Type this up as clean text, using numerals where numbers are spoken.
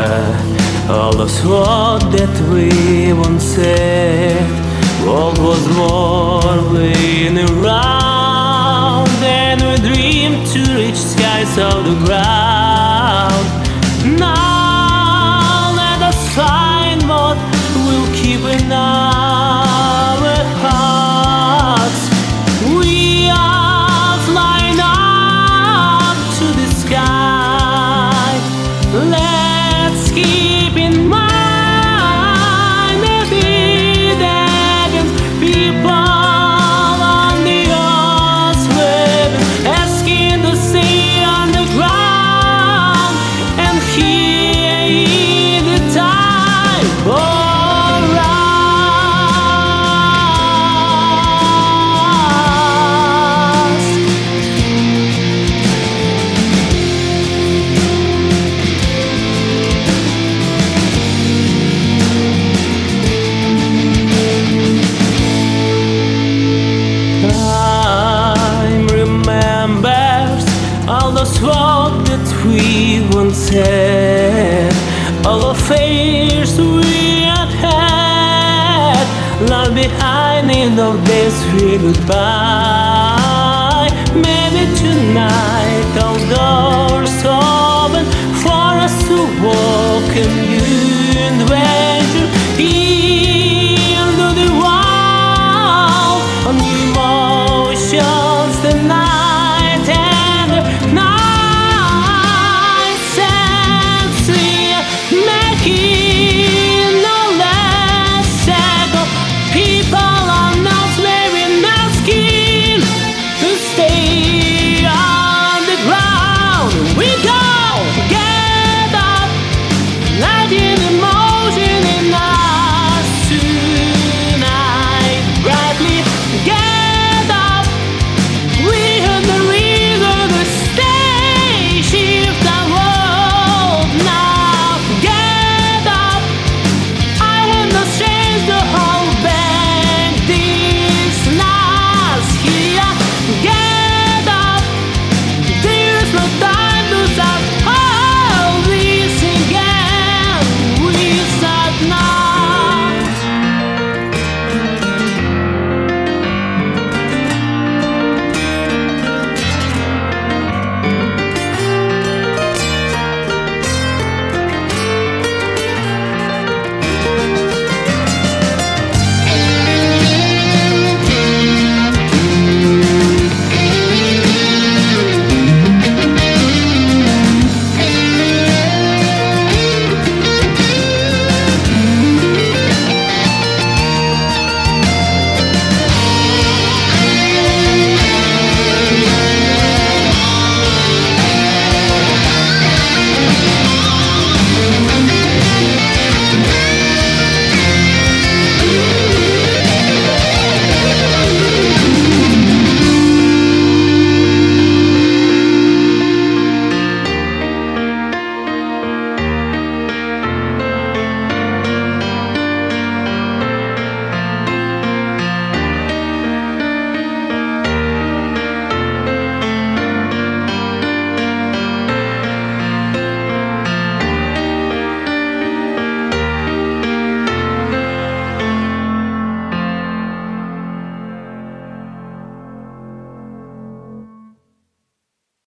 all those words that we once said. World was whirling around, and we dreamed to reach skies of the ground. Now let us find what will keep in our hearts. We are flying up to the sky. Let's keep in mind maybe that people on the earth wave, asking to stay on the ground and hear the time for us. Time remembers all those words that we once said, all the fears we had, left behind in those days we goodbye. Maybe tonight all doors open for us to walk in new adventure into the world of emotions, the night and the night sensing, making no less echo. People are not wearing their skin to stay on the ground. We go, get up, let you